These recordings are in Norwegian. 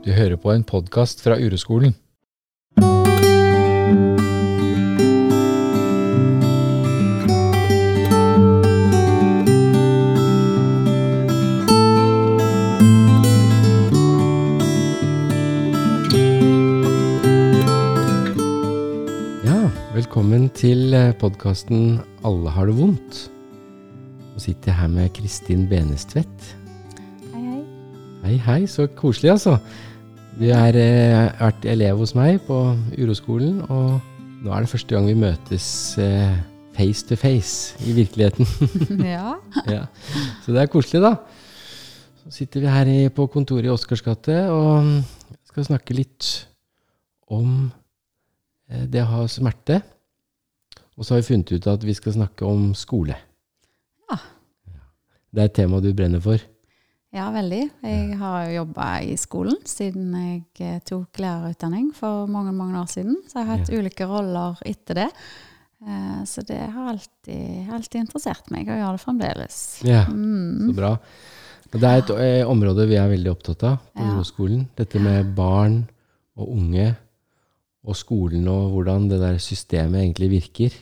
Du hører på en podcast fra Ureskolen. Velkommen til podcasten Alle har det vondt. Nå sitter jeg her med Kristin Benestvedt. Hei, hei. Hei, hei, så koselig altså. Du har vært elev hos meg på Ureskolen, og nå det første gang vi møtes face to face i virkeligheten. Ja. Ja. Så det koselig da. Så sitter vi her på kontoret i Oscarsgate og skal snakke litt om det å ha smerte. Og så har vi funnet ut at vi skal snakke om skole. Ja. Det et tema du brenner for. Ja, veldig. Jeg har jo jobbet i skolen siden jeg tok lærerutdanning for mange år siden. Så jeg har hatt ulike roller etter det. Så det har alltid interessert meg, og gjør det fremdeles. Ja, så bra. Og det et område vi veldig opptatt av på Ureskolen. Dette med barn og unge, og skolen, og hvordan det der systemet egentlig virker.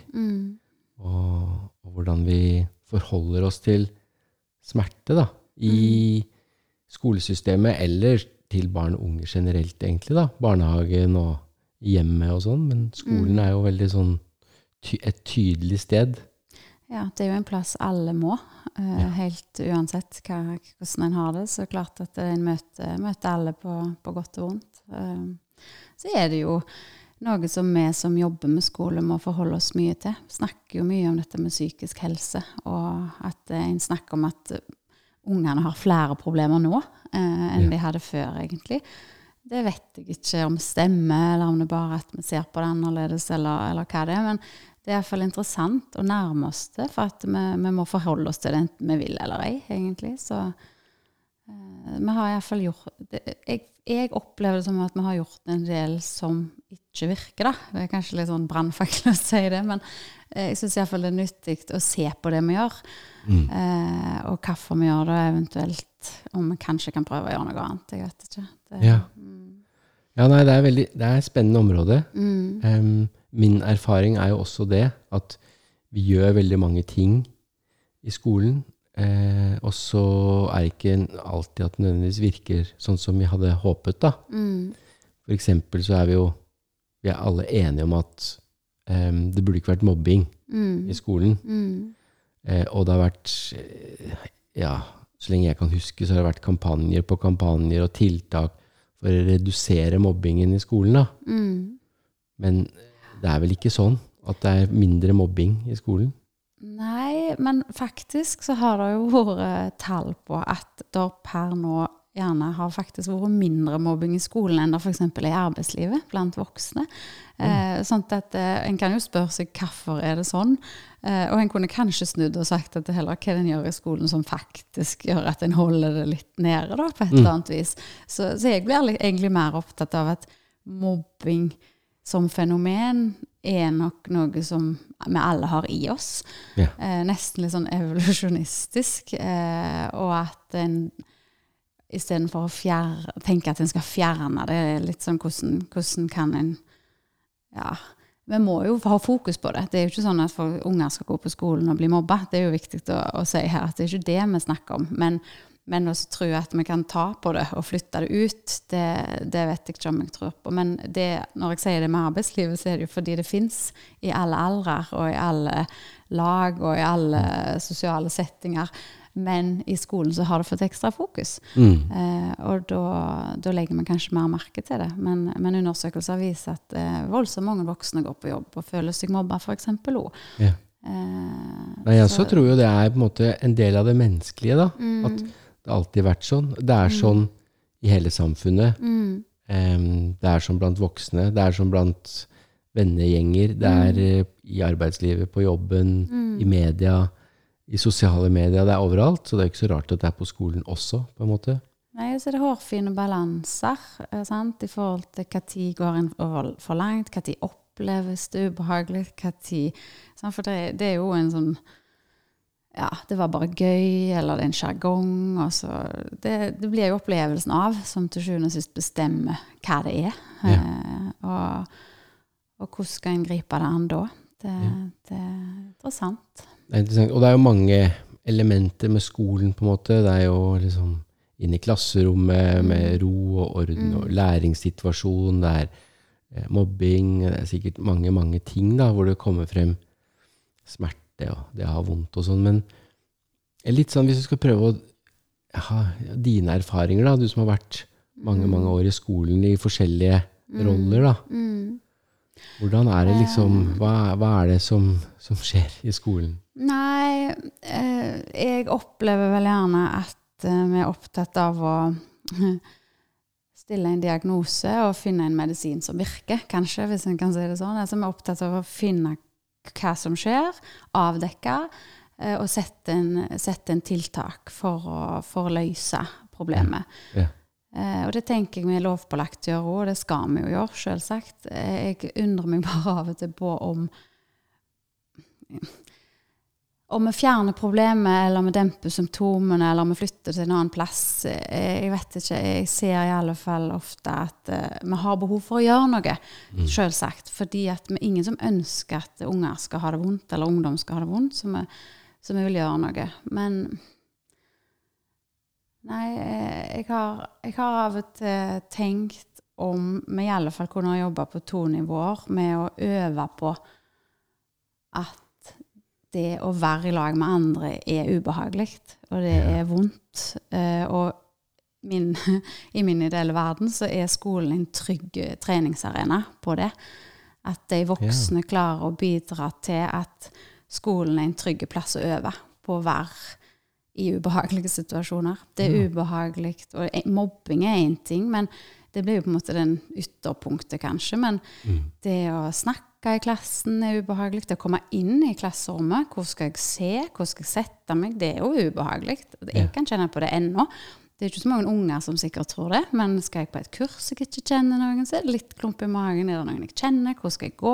Og hvordan vi forholder oss til smerte da, i skolesystemet, eller til barn og unge generelt egentlig da. Barnehagen og hjemmet og sånn, men skolen jo veldig sånn et tydelig sted. Ja, det jo en plass alle må, helt uansett hvordan en har det. Så klart at en møter alle på godt og vondt. Så det jo noe som vi som jobber med skole må forholde oss mye til. Vi snakker jo mye om dette med psykisk helse, og at en snakker om at ungene har flere problemer nå enn de hadde før egentlig. Det vet jeg ikke om stemmer, eller om det bare at vi ser på det annerledes, eller hva det men det i hvert fall interessant å nærme oss det, for at vi må forholde oss til det enten vi vil eller ei, egentlig. Så vi har i hvert fall gjort det. Jeg opplever det som at vi har gjort en del som ikke virker da. Det kanskje litt sånn brannfakkel å si det, men jeg synes i hvert fall det nyttig å se på det vi gjør. Og hvorfor vi gjør det, eventuelt om vi kanskje kan prøve å gjøre noe annet. Jeg vet ikke. Ja, nei, det et spennende område. Min erfaring jo også det, at vi gjør veldig mange ting i skolen, og så det ikke alltid at det nødvendigvis virker sånn som vi hadde håpet da. For eksempel så vi alle enige om at det burde ikke vært mobbing i skolen. Og det har vært, så lenge jeg kan huske, så har det vært kampanjer på kampanjer og tiltak for å redusere mobbingen i skolen da. Men det vel ikke sånn at det mindre mobbing i skolen? Nei, men faktisk så har det jo vært tall på at det per nå gjerne har faktisk vært mindre mobbing i skolen enn det for eksempel i arbeidslivet blant voksne. Sånn at en kan jo spørre seg hvorfor det sånn, og en kunne kanskje snudd og sagt at det heller hva den gjør i skolen som faktisk gjør at en holder det litt nede da, på et eller annet vis. Så jeg blir egentlig mer opptatt av at mobbing som fenomen nok noe som vi alle har i oss. Nesten litt sånn evolusjonistisk, og at en i stedet for å tenke at en skal fjerne det, litt sånn hvordan kan en vi må jo ha fokus på det. Det jo ikke sånn at unger skal gå på skolen og bli mobbet. Det jo viktig å si her at det ikke det vi snakker om, men også tror jeg at vi kan ta på det og flytte det ut, det vet jeg ikke om jeg tror på. Men når jeg sier det med arbeidslivet, så det jo fordi det finnes i alle aldre, og i alle lag, og i alle sosiale settinger. Men i skolen så har det fått ekstra fokus. Og da legger man kanskje mer merke til det. Men undersøkelser viser at voldsomt mange voksne går på jobb og føler seg mobbet for eksempel også. Jeg så tror jo det på en måte en del av det menneskelige da, at det alltid vært sånn. Det sånn i hele samfunnet. Det sånn blant voksne. Det sånn blant vennegjenger. Det i arbeidslivet, på jobben, i media, i sosiale medier. Det overalt, så det ikke så rart at det på skolen også, på en måte. Nei, så det hårfine balanser, sant? I forhold til hva tid går en for langt, hva tid oppleves det ubehagelig, hva tid... For det jo en sånn det var bare gøy, eller det er en jargong. Altså, det blir jo opplevelsen av, som til sjuende og sist bestemmer hva det er. Og hvordan skal en gripe det an da? Det er interessant. Det er interessant. Og det er jo mange elementer med skolen på en måte. Det er jo liksom inn i klasserommet med ro og orden og læringssituasjon. Det er mobbing. Det er sikkert mange ting da, hvor det kommer frem smerte og det har vondt og sånn. Men litt sånn, hvis du skal prøve å ha dine erfaringer da, du som har vært mange år i skolen i forskjellige roller da. Hvordan er det liksom, hva er det som skjer i skolen? Nei, jeg opplever vel gjerne at vi er opptatt av å stille en diagnose og finne en medisin som virker, kanskje, hvis en kan si det sånn. Altså, vi er opptatt av å finne hva som skjer, avdekke, og sette en tiltak for å løse problemet. Og det tenker jeg vi er lovpålagt å gjøre, og det skal vi jo gjøre, selvsagt. Jeg undrer meg bare av og til på om vi fjerner problemet, eller om vi demper symptomene, eller om vi flytter til en annen plass. Jeg vet ikke, jeg ser i alle fall ofte at vi har behov for å gjøre noe, selvsagt, fordi at vi ingen som ønsker at unger skal ha det vondt, eller ungdom skal ha det vondt, så vi vil gjøre noe. Men nei, jeg har av og til tenkt om vi i alle fall kunne jobbe på 2 nivåer med å øve på at det å være i lag med andre er ubehagelig, og det er vondt. Og i min ideelle verden så er skolen en trygg treningsarena på det. At de voksne klarer å bidra til at skolen er en trygg plass å øve på å være i ubehagelige situasjoner. Det er ubehagelig, og mobbing er en ting, men det blir jo på en måte den ytterpunktet kanskje, men det å snakke i klassen er ubehagelig, det å komme inn i klasserommet, hvor skal jeg se, hvor skal jeg sette meg, det er jo ubehagelig. Jeg kan kjenne på det ennå. Det er ikke så mange unger som sikkert tror det, men skal jeg på et kurs jeg ikke kjenner noen, så er det litt klump i magen, er det noen jeg kjenner, hvor skal jeg gå?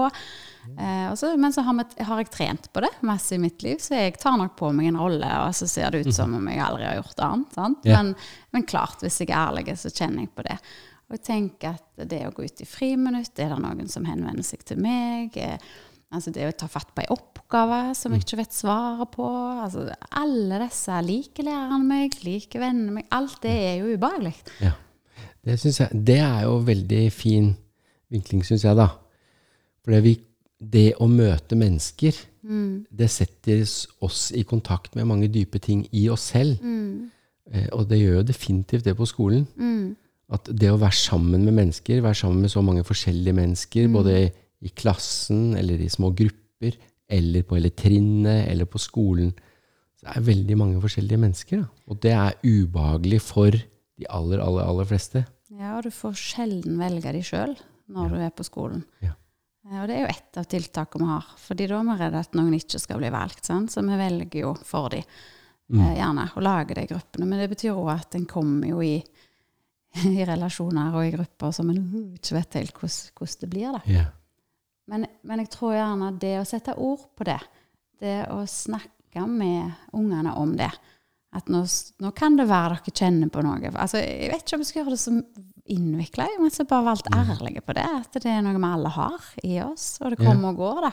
Men så har jeg trent på det masse i mitt liv, så jeg tar nok på meg en rolle, og så ser det ut som om jeg aldri har gjort annet. Sant? Men klart, hvis jeg er ærlig, så kjenner jeg på det. Og jeg tenker at det å gå ut i friminutt, er det noen som henvender seg til meg? Altså det å ta fatt på en oppgave som jeg ikke vet svaret på. Altså alle disse liker læreren meg, liker vennene meg. Alt det er jo ubehagelig. Ja, det synes jeg, det er jo veldig fin vinkling, synes jeg da. For det å møte mennesker, det setter oss i kontakt med mange dype ting i oss selv. Og det gjør jo definitivt det på skolen. At det å være sammen med mennesker, være sammen med så mange forskjellige mennesker, både i klassen, eller i små grupper, eller på trinnet, eller på skolen, så er det veldig mange forskjellige mennesker. Da. Og det er ubehagelig for de aller fleste. Ja, og du får sjelden velge de selv når du er på skolen. Og det er jo et av tiltakene vi har, fordi da er vi redde at noen ikke skal bli valgt, sant? Så vi velger jo for de, gjerne, å lage de gruppene. Men det betyr jo at en kommer jo i relasjoner og i grupper som en ikke vet helt hvordan det blir da. Men jeg tror gjerne det å sette ord på det, det å snakke med ungene om det, at nå kan det være dere kjenner på noe. Altså, jeg vet ikke om jeg skal gjøre det så innviklet, men jeg har bare valgt ærlige på det, at det er noe vi alle har i oss, og det kommer og går da.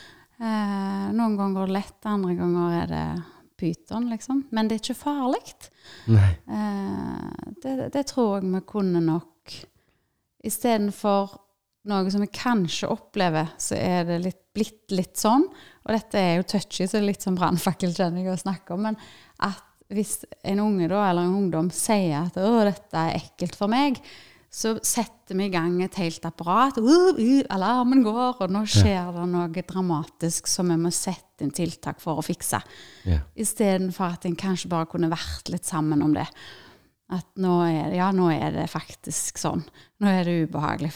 Noen ganger går det lett, andre ganger er det pyton, liksom. Men det er ikke farlig. Nei. Det tror jeg vi kunne nok, i stedet for noe som vi kanskje opplever, så er det blitt litt sånn, og dette er jo touchy, så det er litt som brannfakkel kjenner jeg å snakke om, men at hvis en unge da, eller en ungdom sier at dette er ekkelt for meg, så setter vi i gang et helt apparat, alarmen går, og nå skjer det noe dramatisk som vi må sette en tiltak for å fikse. I stedet for at en kanskje bare kunne vært litt sammen om det. At nå er det faktisk sånn. Nå er det ubehagelig.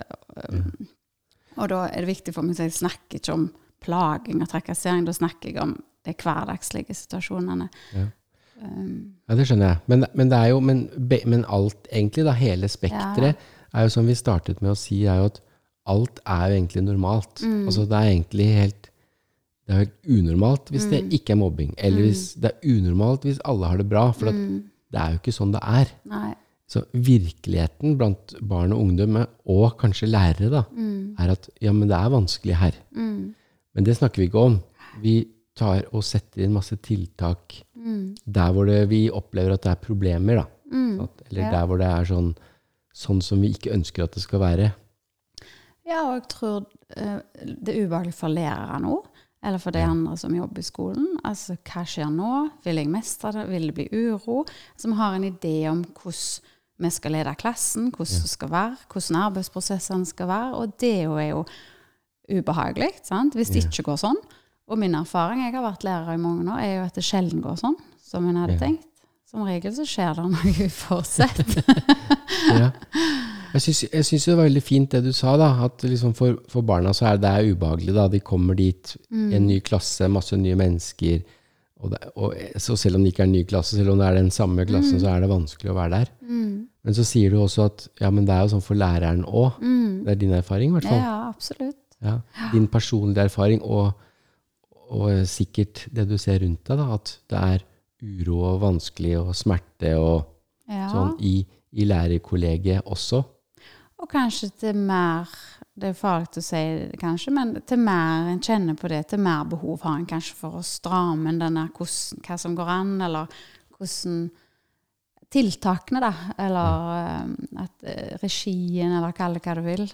Og da er det viktig for meg at jeg snakker ikke om plaging og trakassering, da snakker jeg om de hverdagslige situasjonene. Ja, det skjønner jeg. Men det er jo, men alt egentlig da, hele spektret er jo som vi startet med å si, er jo at alt er jo egentlig normalt. Altså det er egentlig helt, det er helt unormalt hvis det ikke er mobbing, eller hvis det er unormalt hvis alle har det bra, for at det er jo ikke sånn det er. Nei. Så virkeligheten blant barn og ungdom, og kanskje lærere da, er at ja, men det er vanskelig her. Men det snakker vi ikke om. Vi tar og setter inn masse tiltak der hvor vi opplever at det er problemer da. Eller der hvor det er sånn som vi ikke ønsker at det skal være. Ja, og jeg tror det er ubehagelig for lærere nå, eller for de andre som jobber i skolen. Altså, hva skjer nå? Vil jeg mestre det? Vil det bli uro? Så vi har en idé om hvordan vi skal lede klassen, hvordan det skal være, hvordan arbeidsprosessene skal være, og det er jo ubehagelig, sant? Hvis det ikke går sånn. Og min erfaring, jeg har vært lærer i mange år, er jo at det sjelden går sånn, som jeg hadde tenkt. Som regel så skjer det noe uforutsett. Ja. Jeg synes det var veldig fint det du sa da, at liksom for barna så det ubehagelig da, de kommer dit i en ny klasse, masse nye mennesker, og så selv om det ikke er en ny klasse, selv om det er den samme klassen, så det vanskelig å være der. Men så sier du også at, ja, men det jo sånn for læreren også. Det din erfaring i hvert fall. Ja, absolutt. Ja, din personlige erfaring, og sikkert det du ser rundt deg da, at det uro og vanskelig og smerte og sånn i lærerkollegiet også. Og kanskje til mer, det farlig å si kanskje, men til mer en kjenner på det, til mer behov har en kanskje for å stramme denne, hva som går an, eller hvordan tiltakene da, eller at regien, eller kall det hva du vil.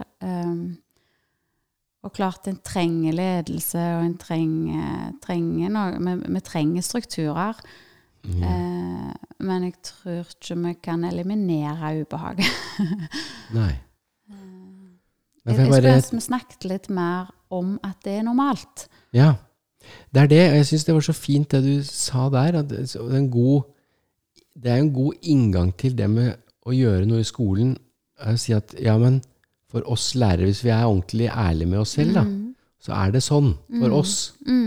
Og klart en trenger ledelse, og en trenger noe, vi trenger strukturer. Men jeg tror ikke vi kan eliminere ubehag. Nei. Jeg synes vi snakket litt mer om at det normalt. Ja, det det, og jeg synes det var så fint det du sa der, at det en god inngang til det med å gjøre noe i skolen, å si at, ja, men for oss lærere, hvis vi ordentlig ærlige med oss selv da, så det sånn for oss.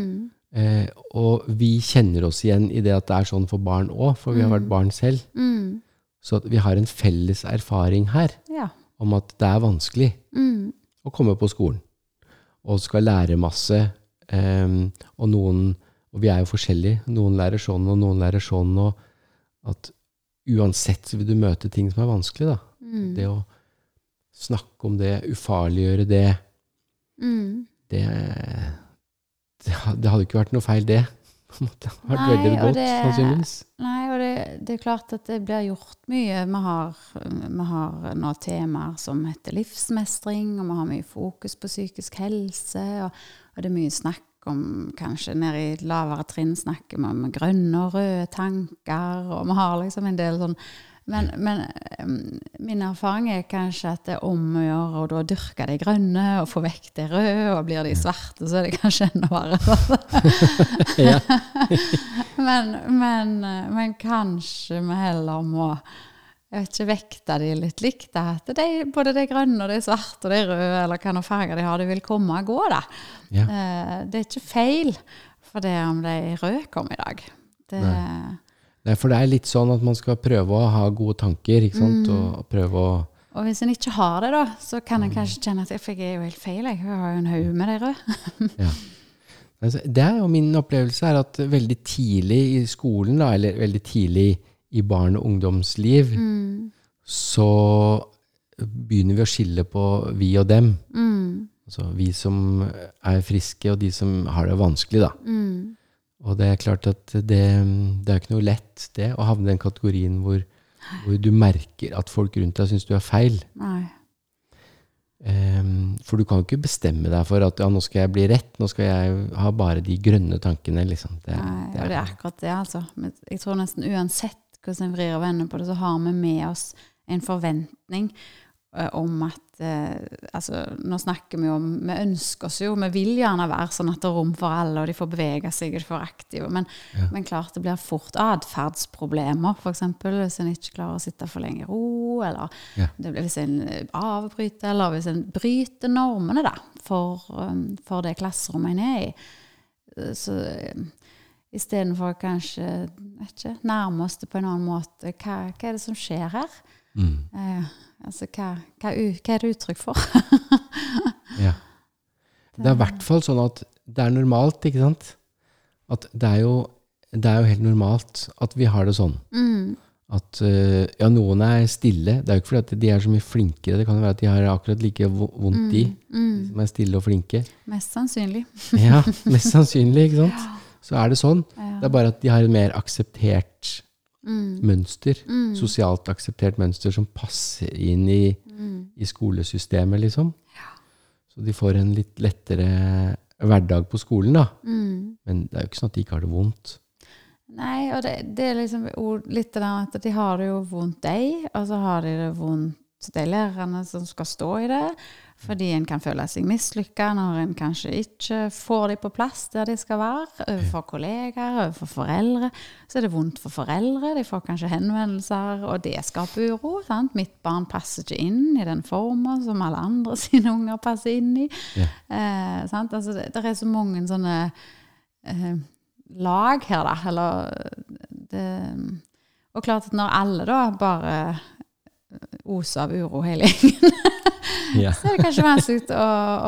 Og vi kjenner oss igjen i det at det sånn for barn også, for vi har vært barn selv. Så at vi har en felles erfaring her om at det vanskelig å komme på skolen. Og skal lære masse, og vi jo forskjellige. Noen lærer sånn, og noen lærer sånn, og at uansett så vil du møte ting som vanskelig da. Det å snakke om det, ufarliggjøre det, det hadde ikke vært noe feil det. Det hadde vært veldig godt, sannsynligvis. Nei, og det klart at det blir gjort mye. Vi har nå temaer som heter livsmestring, og vi har mye fokus på psykisk helse, og det mye snakk om, kanskje nede i lavere trinn snakker vi om grønne og røde tanker, og vi har liksom en del sånn. Men min erfaring kanskje at det om å gjøre, og da dyrke de grønne, og få vekk de røde, og blir de svarte, så det kanskje enda verre. men kanskje vi heller må, jeg vet ikke, vekte de litt likt, at både de grønne og de svarte og de røde, eller hva noen farger de har, de vil komme og gå da. Det ikke feil for det om de røde kom i dag. Nei, for det litt sånn at man skal prøve å ha gode tanker, ikke sant? Og prøve å... Og hvis en ikke har det da, så kan en kanskje kjenne at jeg jo helt feil, jeg har jo en haug med de røde. Ja. Det jo min opplevelse at veldig tidlig i skolen, da, eller veldig tidlig i barn- og ungdomsliv, så begynner vi å skille på vi og dem. Altså vi som friske, og de som har det vanskelig da. Og det klart at det ikke noe lett det, å havne i den kategorien hvor du merker at folk rundt deg synes du feil. Nei. For du kan jo ikke bestemme deg for at ja, nå skal jeg bli rett, nå skal jeg ha bare de grønne tankene. Liksom. Nei, og det akkurat det, altså. Jeg tror nesten uansett hvordan vi vrir og vender på det, så har vi med oss en forventning om at, altså, nå snakker vi om, vi ønsker oss jo, vi vil gjerne være sånn at det rom for alle, og de får bevege seg, og de får aktive, men klart det blir fort adferdsproblemer, for eksempel, hvis en ikke klarer å sitte for lenge i ro, eller det blir hvis en avbryter, eller hvis en bryter normene da, for det klasserommet en i. Så i stedet for kanskje, ikke, nærme oss det på en annen måte, hva det som skjer her? Altså, hva det uttrykk for? Ja. Det i hvert fall sånn at det normalt, ikke sant? At det er jo helt normalt at vi har det sånn. At noen stille. Det er jo ikke fordi at de så mye flinkere. Det kan jo være at de har akkurat like vondt de som stille og flinke. Mest sannsynlig. Ja, mest sannsynlig, ikke sant? Så det sånn. Det bare at de har et mer akseptert mønster. Sosialt akseptert mønster som passer inn i skolesystemet, liksom. Så de får en litt lettere hverdag på skolen, da. Men det jo ikke sånn at de ikke har det vondt. Nei, og det liksom litt det der at de har det jo vondt og så har de det vondt de lærerne som skal stå i det, fordi en kan føle seg mislykket når en kanskje ikke får de på plass der de skal være, overfor kollegaer, overfor foreldre. Så det vondt for foreldre, de får kanskje henvendelser, og det skaper uro, sant? Mitt barn passer ikke inn i den formen som alle andre sine unger passer inn i. Sant? Altså, det så mange sånne lag her da, og klart at når alle da bare oser av uro hele gjengen, så det kanskje vanskelig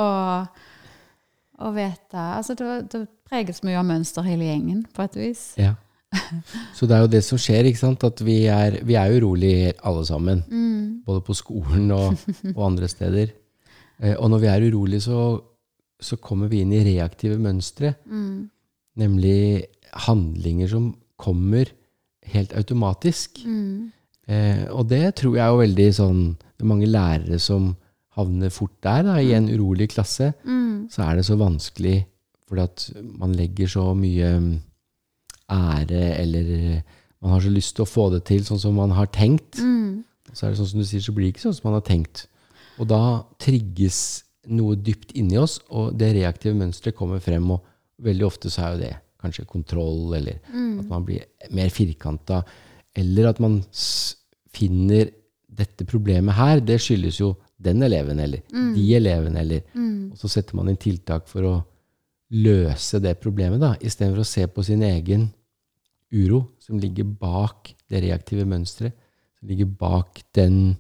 å vite, altså det preges mye av mønster hele gjengen på et vis. Ja, så det jo det som skjer, ikke sant, at vi jo urolige alle sammen, både på skolen og andre steder, og når vi urolige så kommer vi inn i reaktive mønstre, nemlig handlinger som kommer helt automatisk. Og det tror jeg jo veldig sånn, det mange lærere som havner fort der da, i en urolig klasse, så det så vanskelig, fordi at man legger så mye ære, eller man har så lyst til å få det til sånn som man har tenkt. Så det sånn som du sier, så blir det ikke sånn som man har tenkt. Og da trigges noe dypt inni oss, og det reaktive mønstret kommer frem, og veldig ofte så jo det kanskje kontroll, eller at man blir mer firkantet, eller at man finner dette problemet her, det skyldes jo den eleven, eller de elevene, eller, og så setter man inn tiltak for å løse det problemet da, i stedet for å se på sin egen uro, som ligger bak det reaktive mønstret, som ligger bak den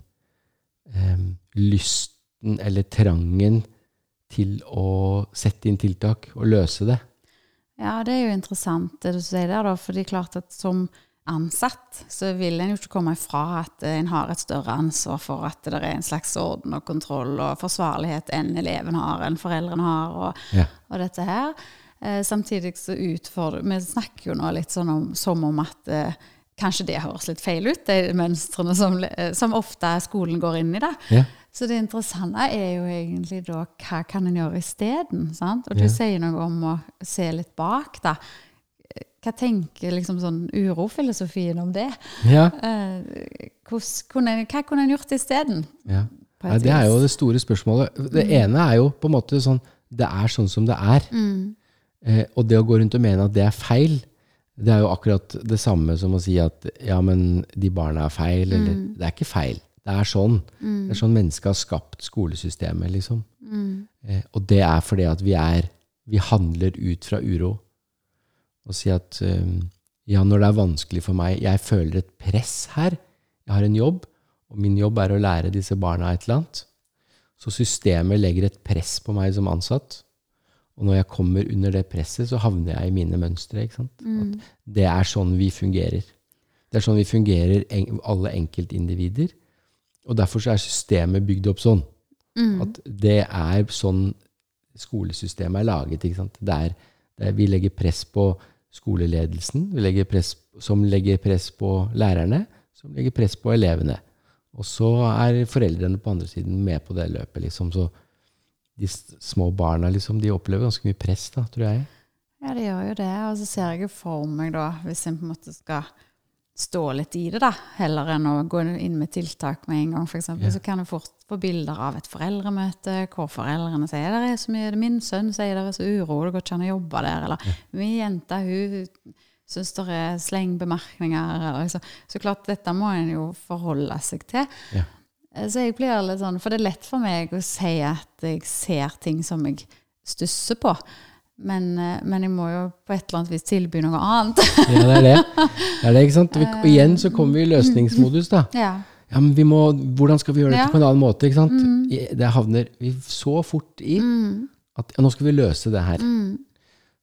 lysten eller trangen til å sette inn tiltak og løse det. Ja, det jo interessant det du sier der da, for det klart at som ansatt så vil en jo ikke komme ifra at en har et større ansvar for at det en slags orden og kontroll og forsvarlighet enn eleven har, enn foreldrene har, og dette her. Samtidig så utfordrer, vi snakker jo nå litt sånn som om at kanskje det høres litt feil ut, de mønstrene som ofte skolen går inn i da. Så det interessante jo egentlig da, hva kan en gjøre i stedet, sant? Og du sier noe om å se litt bak da. Hva tenker liksom sånn urofilosofien om det? Hva kunne en gjort i stedet? Ja, det jo det store spørsmålet. Det ene jo på en måte sånn, det sånn som det og det å gå rundt og mene at det feil, det jo akkurat det samme som å si at ja, men de barna feil, eller det ikke feil. Det sånn. Det sånn mennesket har skapt skolesystemet, liksom. Og det fordi at vi handler ut fra uro. Og si at ja, når det vanskelig for meg, jeg føler et press her, jeg har en jobb, og min jobb å lære disse barna et eller annet, så systemet legger et press på meg som ansatt, og når jeg kommer under det presset, så havner jeg i mine mønstre, ikke sant? At det sånn vi fungerer. Det sånn vi fungerer, alle enkeltindivider, og derfor så systemet bygd opp sånn. At det sånn skolesystemet laget, ikke sant? Vi legger press på skoleledelsen, som legger press på lærerne, som legger press på elevene. Og så foreldrene på andre siden med på det løpet, liksom. Så de små barna, liksom, de opplever ganske mye press, da, tror jeg. Ja, det gjør jo det. Og så ser jeg jo for meg, da, hvis en på en måte skal stå litt i det, da, heller enn å gå inn med tiltak med en gang, for eksempel, så kan du fort få bilder av et foreldremøte, hvor foreldrene sier, det så mye, min sønn sier det så uro, det går ikke an å jobbe der, eller min jente, hun synes det slengbemerkninger, eller liksom. Så klart, dette må en jo forholde seg til. Så jeg blir litt sånn, for det lett for meg å si at jeg ser ting som jeg stusser på, men jeg må jo på et eller annet vis tilby noe annet. Ja, det det, ikke sant? Og igjen så kommer vi i løsningsmodus da. Ja, men hvordan skal vi gjøre dette på en annen måte, ikke sant? Det havner vi så fort i, at nå skal vi løse det her.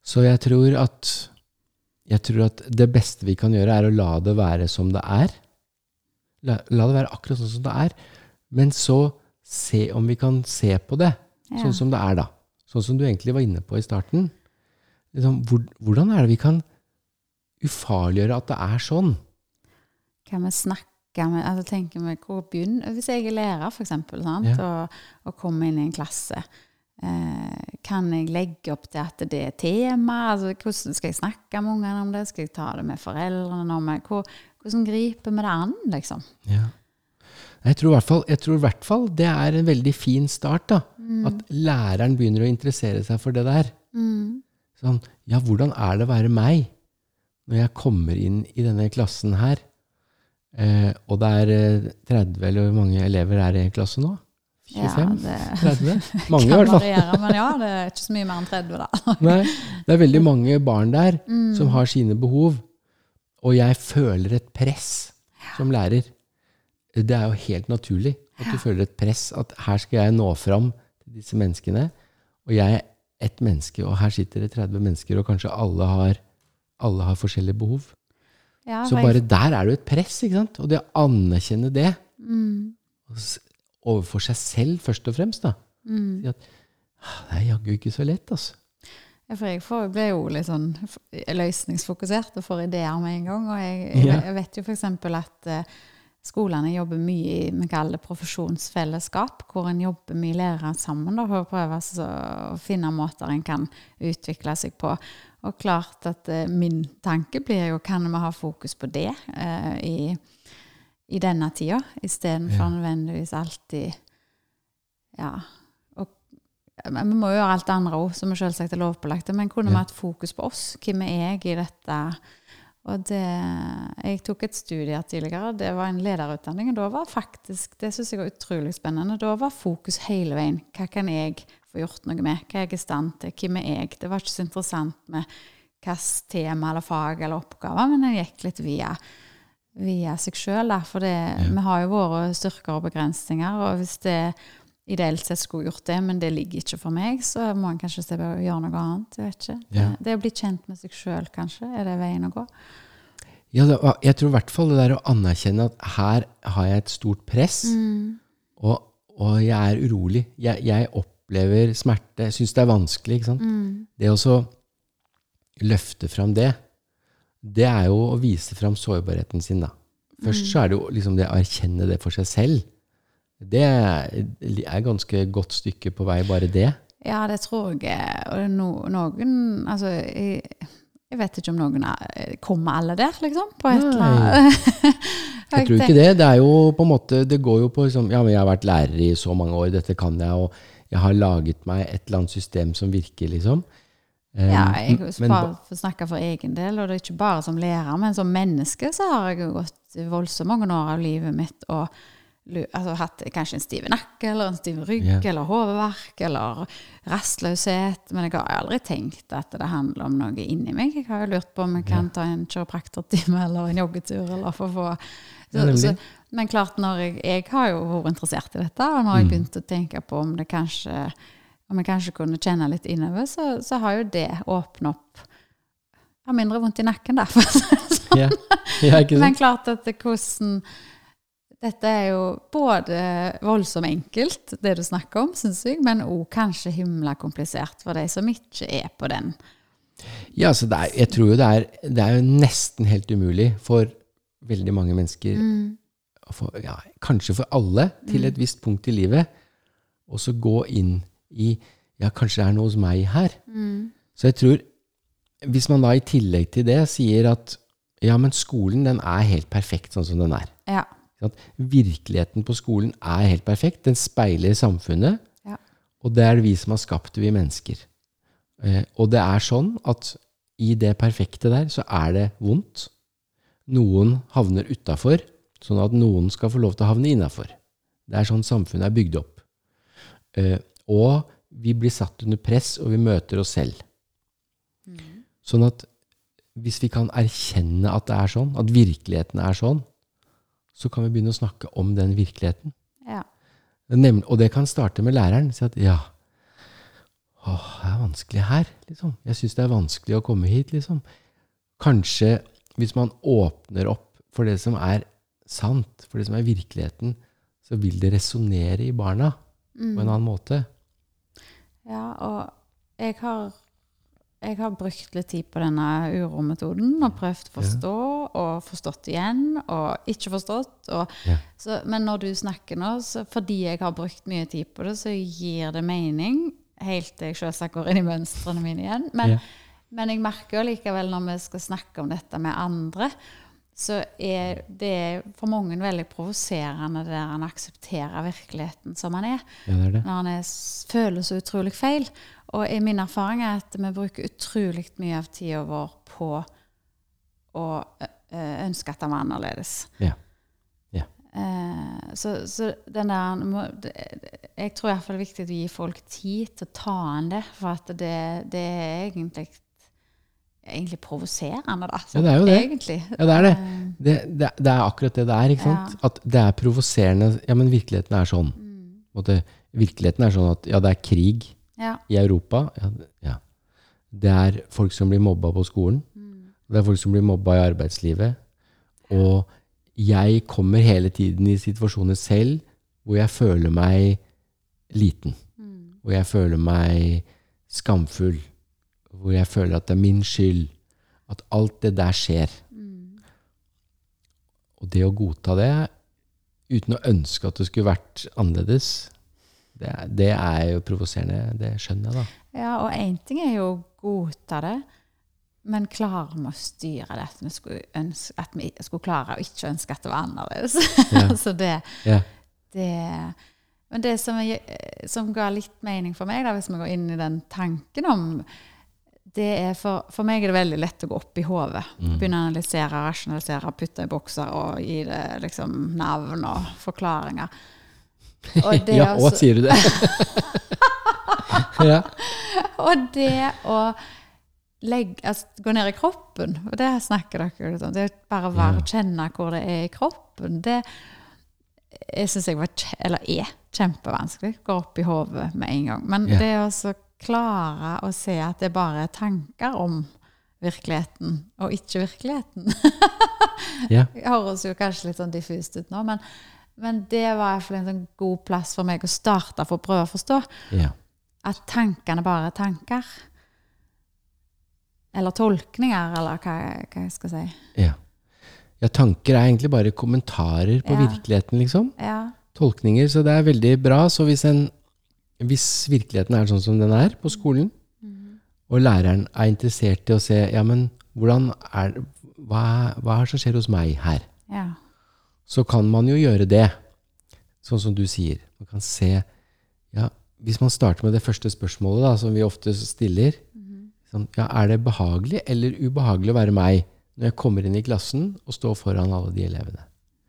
Så jeg tror at det beste vi kan gjøre å la det være som det er. La det være akkurat sånn som det er. Men så se om vi kan se på det sånn som det er da. Sånn som du egentlig var inne på i starten. Liksom, hvordan det vi kan ufarliggjøre at det er sånn? Kan vi snakke med, altså tenker vi, hvor begynner, hvis jeg lærer for eksempel, sant, og kommer inn i en klasse, kan jeg legge opp til at det tema, altså hvordan skal jeg snakke med ungene om det, skal jeg ta det med foreldrene om det, hvordan griper vi det an, liksom? Ja. Jeg tror i hvert fall det en veldig fin start da, at læreren begynner å interessere seg for det der. Sånn, ja, hvordan det å være meg når jeg kommer inn i denne klassen her, og det 30 eller hvor mange elever i en klasse nå? 25? 30? Mange i hvert fall. Variere, men ja, det ikke så mye mer enn 30 da. Nei, det veldig mange barn der som har sine behov, og jeg føler et press som lærer. Det jo helt naturlig at du føler et press, at her skal jeg nå fram til disse menneskene, og jeg et menneske, og her sitter det 30 mennesker, og kanskje alle har forskjellige behov. Ja, så bare der det jo et press, ikke sant? Og det å anerkjenne det, overfor seg selv først og fremst da. Si at, det jaggu ikke så lett, altså. Ja, for jeg ble jo litt sånn løsningsfokusert og får ideer med en gang, og jeg vet jo for eksempel at skolene jobber mye i, vi kaller det profesjonsfellesskap, hvor en jobber mye lærere sammen da, for å prøve å finne måter en kan utvikle seg på. Og klart at min tanke blir jo, kan vi ha fokus på det i denne tida, i stedet for nødvendigvis alltid, og vi må gjøre alt det andre også, som vi selvsagt lovpålagt, men kunne vi hatt fokus på oss, hvem jeg i dette. Og jeg tok et studie tidligere, det var en lederutdanning, og da var faktisk, det synes jeg var utrolig spennende, da var fokus hele veien. Hva kan jeg få gjort noe med? Hva jeg i stand til? Hvem jeg? Det var ikke så interessant med hvilket tema eller fag eller oppgave, men jeg gikk litt via seg selv, da, for vi har jo våre styrker og begrensninger, og hvis det ideelt sett skulle gjort det, men det ligger ikke for meg, så må man kanskje se på å gjøre noe annet, jeg vet ikke. Det å bli kjent med seg selv, kanskje, det veien å gå? Ja, jeg tror i hvert fall det der å anerkjenne at her har jeg et stort press, og jeg urolig. Jeg opplever smerte, jeg synes det vanskelig, ikke sant? Det å så løfte fram det jo å vise fram sårbarheten sin da. Først så det jo liksom det å erkjenne det for seg selv. Det ganske godt stykke på vei, bare det. Ja, det tror jeg. Og noen, altså, jeg vet ikke om noen kommer alle der, liksom, på et eller annet. Jeg tror ikke det. Det jo på en måte, det går jo på, liksom, ja, men jeg har vært lærer i så mange år, dette kan jeg, og jeg har laget meg et eller annet system som virker, liksom. Ja, jeg bare for snakke for egen del, og det ikke bare som lærer, men som menneske så har jeg jo gått voldsomt mange år av livet mitt, og hatt kanskje en stiv nakke, eller en stiv rygg, eller hovedverk, eller rastløshet, men jeg har aldri tenkt at det handler om noe inni meg. Jeg har jo lurt på om jeg kan ta en kiropraktortime, eller en joggetur, eller for å få... men klart, når jeg har jo vært interessert i dette, og når jeg begynte å tenke på om jeg kanskje kunne kjenne litt innover, så har jo det åpnet opp mindre vondt i nakken der, for sånn. Ikke sant? Men klart at hvordan... Dette jo både voldsomt enkelt, det du snakker om, synes jeg, men også kanskje himla komplisert for deg som ikke på den. Ja, så jeg tror jo det jo nesten helt umulig for veldig mange mennesker, kanskje for alle, til et visst punkt i livet, og så gå inn i, kanskje det noe hos meg her. Så jeg tror, hvis man da i tillegg til det sier at, men skolen den helt perfekt sånn som den Ja. Virkeligheten på skolen helt perfekt, den speiler samfunnet, og det det vi som har skapt det, vi mennesker. Og det sånn at i det perfekte der, så det vondt. Noen havner utenfor, sånn at noen skal få lov til å havne innenfor. Det sånn samfunnet bygd opp. Og vi blir satt under press, og vi møter oss selv. Sånn at hvis vi kan erkjenne at det sånn, at virkeligheten sånn, så kan vi begynne å snakke om den virkeligheten. Ja. Og det kan starte med læreren. Si at det vanskelig her, liksom. Jeg synes det vanskelig å komme hit, liksom. Kanskje hvis man åpner opp for det som sant, for det som virkeligheten, så vil det resonere i barna på en annen måte. Ja, og jeg har brukt litt tid på denne urometoden og prøvd å forstå og forstått igjen og ikke forstått. Men når du snakker nå, så fordi jeg har brukt mye tid på det, så gir det mening helt til jeg selvsagt går inn i mønstrene mine igjen. Men jeg merker jo likevel når vi skal snakke om dette med andre, så det for mange veldig provoserende der han aksepterer virkeligheten som han det. Når han føler så utrolig feil. Og min erfaring at vi bruker utrolig mye av tiden vår på å ønske at han var annerledes. Så den der, jeg tror i hvert fall det er viktig å gi folk tid til å ta an det, for at det egentlig provoserende da. Det jo det. Egentlig. Det. Det akkurat det ikke sant? At det provoserende, men virkeligheten sånn. Virkeligheten sånn at, det krig i Europa. Det folk som blir mobbet på skolen. Det folk som blir mobbet i arbeidslivet. Og jeg kommer hele tiden i situasjoner selv hvor jeg føler meg liten. Hvor jeg føler meg skamfull. Hvor jeg føler at det min skyld. At alt det der skjer. Og det å godta det, uten å ønske at det skulle vært annerledes, det jo provoserende, det skjønner jeg da. Ja, og en ting jo å godta det, men klarer vi å styre det, at vi skulle klare å ikke ønske at det var annerledes. Så men det som ga litt mening for meg, da, hvis vi går inn i den tanken om, det for meg det veldig lett å gå opp i hodet. Begynne å analysere, rasjonalisere, putte i bokser og gi det liksom navn og forklaringer. Og hva sier du det? Og det å gå ned i kroppen, og det snakker dere om, det bare å kjenne hvor det i kroppen, det jeg synes jeg kjempevanskelig, går opp i hodet med en gang. Men det å klare å se at det bare tanker om virkeligheten, og ikke virkeligheten. Det høres jo kanskje litt sånn diffust ut nå, men det var i hvert fall en sånn god plass for meg å starte for å prøve å forstå. At tankene bare tanker. Eller tolkninger, eller hva jeg skal si. Ja, tanker egentlig bare kommentarer på virkeligheten, liksom. Tolkninger, så det veldig bra. Så hvis virkeligheten sånn som den på skolen, og læreren interessert i å se, men hvordan hva som skjer hos meg her? Så kan man jo gjøre det, sånn som du sier. Man kan se, hvis man starter med det første spørsmålet da, som vi ofte stiller, sånn, det behagelig eller ubehagelig å være meg når jeg kommer inn i klassen og står foran alle de elevene?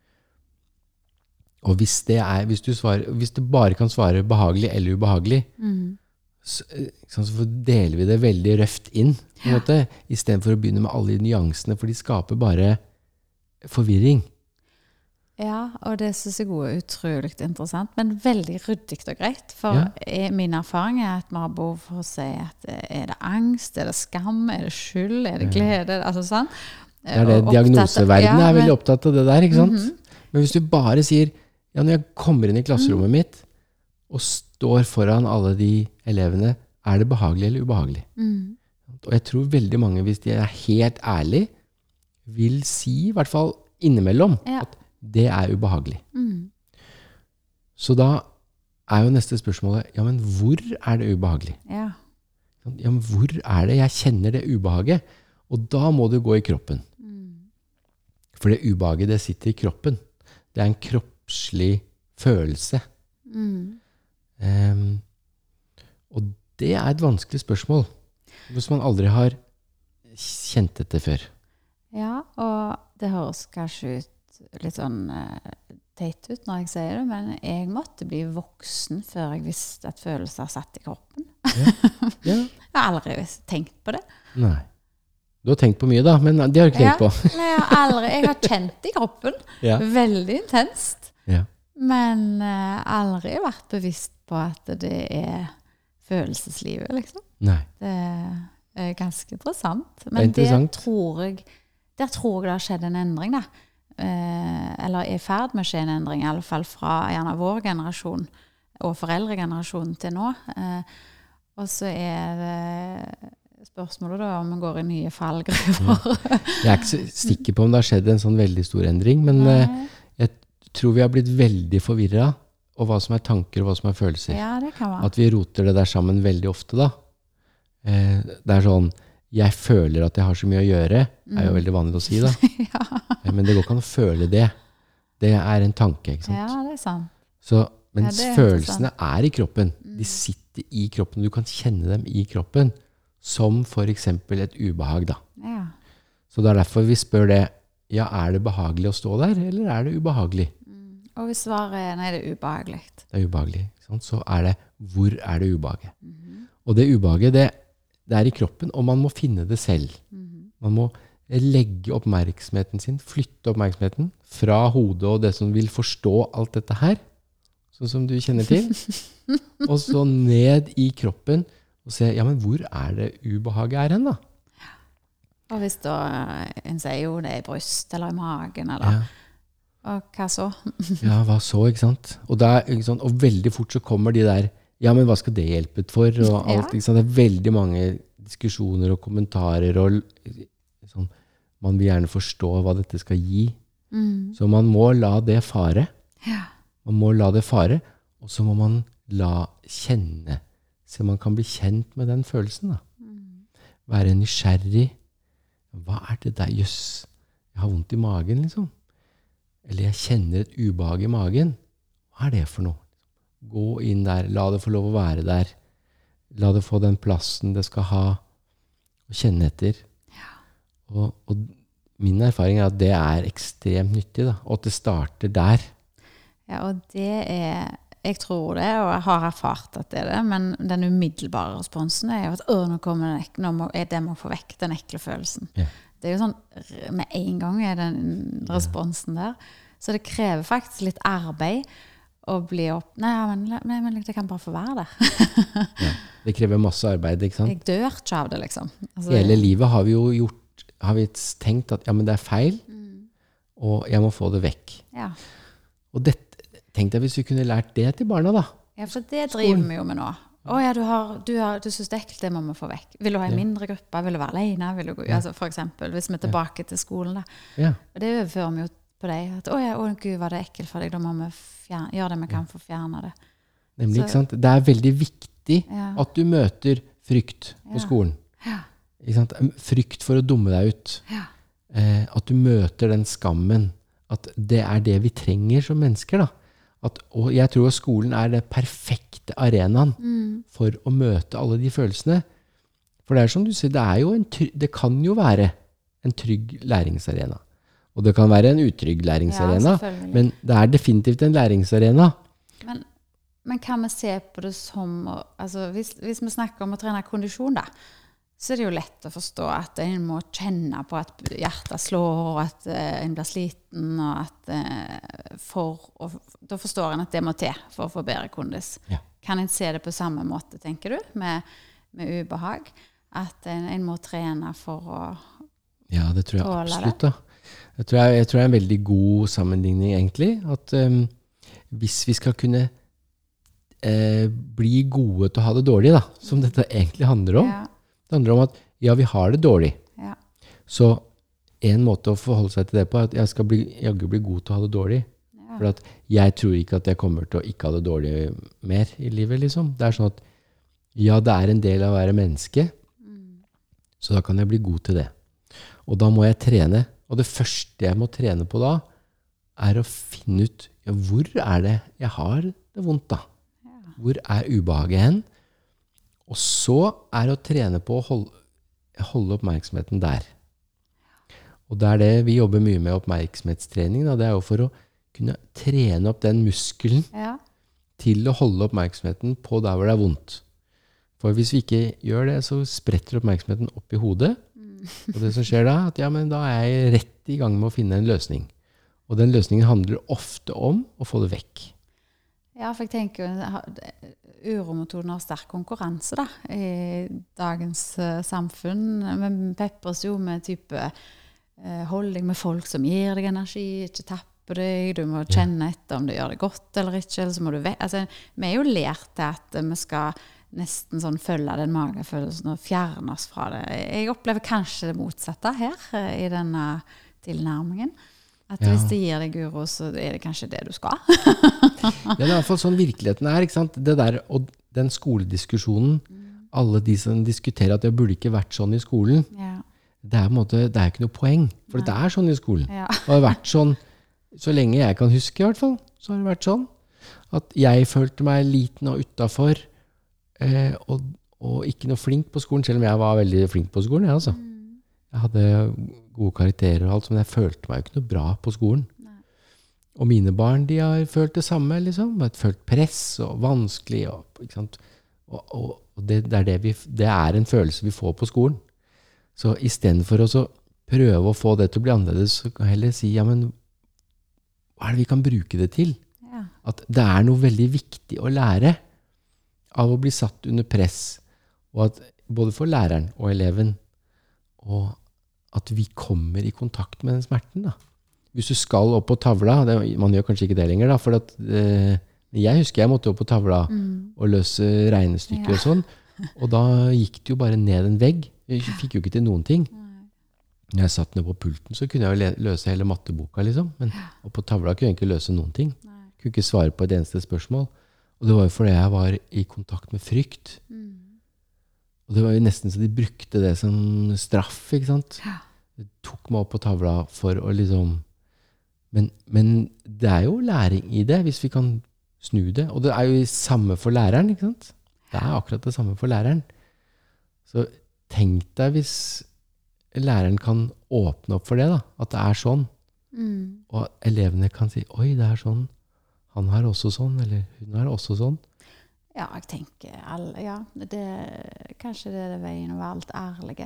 Og hvis du bare kan svare behagelig eller ubehagelig, så deler vi det veldig røft inn, på en måte, i stedet for å begynne med alle de nyansene, for de skaper bare forvirring. Ja, og det synes jeg er utrolig interessant, men veldig ryddig og greit, for min erfaring at vi har behov for å si at det angst, det skam, det skyld, det glede, altså sånn. Det diagnoseverdenen veldig opptatt av det der, ikke sant? Men hvis du bare sier, når jeg kommer inn i klasserommet mitt, og står foran alle de elevene, det behagelig eller ubehagelig? Og jeg tror veldig mange, hvis de helt ærlig, vil si, i hvert fall innimellom, at det ubehagelig. Så da jo neste spørsmålet, men hvor det ubehagelig? Men hvor det jeg kjenner det ubehaget? Og da må du gå i kroppen. For det ubehaget, det sitter i kroppen. Det en kroppslig følelse. Og det et vanskelig spørsmål, hvis man aldri har kjent dette før. Ja, og det høres kanskje ut litt sånn teit ut når jeg sier det, men jeg måtte bli voksen før jeg visste at følelser satt i kroppen. Jeg har aldri tenkt på det. Nei. Du har tenkt på mye da, men det har du ikke tenkt på. Nei, jeg har kjent i kroppen. Veldig intenst. Men aldri vært bevisst på at det følelseslivet, liksom. Nei. Det er ganske interessant. Det er Men interessant. der tror jeg det har skjedd en endring, da. Eller er i ferd med å skje en endring, i alle fall fra gjerne vår generasjon og foreldregenerasjonen til nå. Og så er det spørsmålet da om vi går i nye fallgruver. Jeg er ikke så sikker på om det har skjedd en sånn veldig stor endring, men jeg tror vi har blitt veldig forvirret og hva som er tanker og hva som er følelser. Ja, det kan være. At vi roter det der sammen veldig ofte da. Det er sånn, jeg føler at jeg har så mye å gjøre, er jo veldig vanlig å si da. Men det går ikke an å føle det. Det er en tanke, ikke sant? Ja, det er sant. Så, mens det er følelsene er i kroppen. De sitter i kroppen, du kan kjenne dem i kroppen, som for eksempel et ubehag da. Ja. Så det er derfor vi spør det, ja, er det behagelig å stå der, eller er det ubehagelig? Og hvis svaret er, nei, det er ubehagelig. Det er ubehagelig, ikke sant? Så er det, hvor er det ubehaget? Og det ubehaget, det er i kroppen, og man må finne det selv. Man må legge oppmerksomheten sin, flytte oppmerksomheten fra hodet og det som vil forstå alt dette her, sånn som du kjenner til, og så ned i kroppen og se, ja, men hvor er det ubehaget er hen da? Og hvis da en sier jo det er i bryst eller i magen, eller... Ja. Og hva så? Ja, hva så, ikke sant? Og, ikke sant? Og veldig fort så kommer de der, ja, men hva skal det hjelpe for? Og alt, ikke sant? Det er veldig mange diskusjoner og kommentarer, og sånn, man vil gjerne forstå hva dette skal gi. Så man må la det fare. Ja. Man må la det fare, og så må man la kjenne, så man kan bli kjent med den følelsen da. Være nysgjerrig. Hva er det der? Jøss, jeg har vondt i magen, liksom. Eller jeg kjenner et ubehag i magen. Hva er det for noe? Gå inn der, la det få lov å være der. La det få den plassen det skal ha, og kjenne etter. Ja. Og min erfaring er at det er ekstremt nyttig, da, og at det starter der. Ja, og det er, jeg tror det, og jeg har erfart at det er det, men den umiddelbare responsen er jo at nå kommer det må få vekk den ekle følelsen. Ja. Det er jo sånn, med en gang er den responsen der. Så det krever faktisk litt arbeid å bli opp. Nei, men det kan bare få være der. Ja, det krever masse arbeid, ikke sant? Jeg dør ikke av det, liksom. Altså, hele livet har vi jo tenkt at ja, men det er feil, og jeg må få det vekk. Ja. Og tenk deg hvis vi kunne lært det til barna da. Ja, for det driver vi jo med nå. Ja, du synes det er ekkelt, det må vi få vekk. Vil du ha en mindre gruppe? Vil du være alene? Vil du gå, altså for eksempel, hvis vi er tilbake til skolen da. Ja. Og det overfører vi jo på deg. At, Gud, var det ekkelt for deg? Da må vi gjøre det vi kan for å fjerne det. Nemlig, ikke sant? Det er veldig viktig at du møter frykt på skolen. Ja. Ikke sant? Frykt for å dumme deg ut. Ja. At du møter den skammen. At det er det vi trenger som mennesker da. Og jeg tror at skolen er det perfekte arenaen for å møte alle de følelsene. For det er som du sier, det kan jo være en trygg læringsarena. Og det kan være en utrygg læringsarena, men det er definitivt en læringsarena. Men kan vi se på det som, altså hvis vi snakker om å trene kondisjon da, så er det jo lett å forstå at en må kjenne på at hjertet slår, og at en blir sliten, og at da forstår en at det må til for å få bedre kondis. Ja. Kan en se det på samme måte, tenker du, med ubehag? At en må trene for å Ja, det tror jeg absolutt da. Jeg tror det er en veldig god sammenligning egentlig, at hvis vi skal kunne bli gode til å ha det dårlig da, som dette egentlig handler om, det handler om at, ja, vi har det dårlig. Ja. Så en måte å forholde seg til det på er at jeg skal jaggu bli god til å ha det dårlig. Ja. For at jeg tror ikke at jeg kommer til å ikke ha det dårlig mer i livet, liksom. Det er sånn at, ja, det er en del av å være menneske, så da kan jeg bli god til det. Og da må jeg trene. Og det første jeg må trene på da, er å finne ut, ja, hvor er det jeg har det vondt da? Ja. Hvor er ubehaget hen? Og så er det å trene på å holde oppmerksomheten der. Og det er det vi jobber mye med oppmerksomhetstrening. Da. Det er jo for å kunne trene opp den muskelen til å holde oppmerksomheten på der hvor det er vondt. For hvis vi ikke gjør det, så spretter oppmerksomheten opp i hodet. Og det som skjer da, at ja, men da er jeg rett i gang med å finne en løsning. Og den løsningen handler ofte om å få det vekk. Ja, for jeg tenker urometoden har sterk konkurranse da, i dagens samfunn. Vi peppres jo med type holdning med folk som gir deg energi, ikke tapper deg, du må kjenne etter om det gjør det godt eller ikke, eller så må du altså, vi jo lært til at vi skal nesten sånn følge den magefølelsen og fjerne oss fra det. Jeg opplever kanskje det motsatte her i denne tilnærmingen. At hvis det gir deg uro, så er det kanskje det du skal. Det er i hvert fall sånn virkeligheten ikke sant? Det der, og den skolediskusjonen, alle de som diskuterer at det burde ikke vært sånn i skolen, det er på en måte, det er ikke noe poeng, for det er sånn i skolen. Det har vært sånn, så lenge jeg kan huske i hvert fall, så har det vært sånn, at jeg følte meg liten og utenfor, og ikke noe flink på skolen, selv om jeg var veldig flink på skolen, altså. Jeg hadde gode karakterer og alt, men jeg følte meg jo ikke noe bra på skolen. Nei. Og mine barn, de har følt det samme, liksom. De har følt press og vanskelig, ikke sant? Og det er en følelse vi får på skolen. Så i stedet for å prøve å få det til å bli annerledes, så kan jeg heller si, ja, men hva er det vi kan bruke det til? Ja. At det er noe veldig viktig å lære av å bli satt under press, og at både for læreren og eleven, og at vi kommer i kontakt med den smerten da. Hvis du skal opp på tavla, man gjør kanskje ikke det lenger da, for jeg husker jeg måtte opp på tavla og løse regnestykker og sånn, og da gikk det jo bare ned en vegg. Jeg fikk jo ikke til noen ting. Når jeg satt ned på pulten, så kunne jeg jo løse hele matteboka liksom, men opp på tavla kunne jeg ikke løse noen ting. Jeg kunne ikke svare på et eneste spørsmål, og det var jo fordi jeg var i kontakt med frykt. Og det var jo nesten så de brukte det som straff, ikke sant? De tok meg opp på tavla for å liksom... Men det er jo læring i det, hvis vi kan snu det. Og det er jo samme for læreren, ikke sant? Det er akkurat det samme for læreren. Så tenk deg hvis læreren kan åpne opp for det, da. At det er sånn. Og elevene kan si, oi, det er sånn. Han har også sånn, eller hun har også sånn. Ja, jeg tenker, kanskje det er veien å være litt ærlige,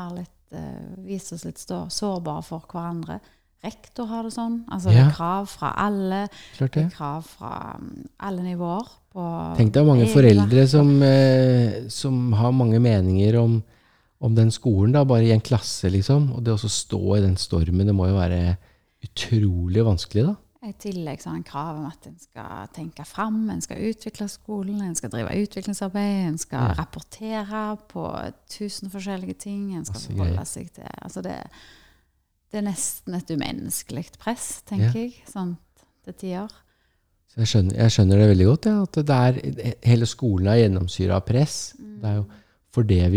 vise oss litt sårbare for hverandre. Rektor har det sånn, altså det er krav fra alle, det er krav fra alle nivåer. Tenk deg mange foreldre som har mange meninger om den skolen, da, bare i en klasse liksom, og det å stå i den stormen, det må jo være utrolig vanskelig da. I tillegg så har en krav om at en skal tenke frem, en skal utvikle skolen, en skal drive utviklingsarbeid, en skal rapportere på 1000 forskjellige ting, en skal forholde seg til. Altså det er nesten et umenneskelig press, tenker jeg, sånn til tider. Så jeg skjønner det veldig godt, at det er, hele skolen er gjennomsyret av press. Det er jo for det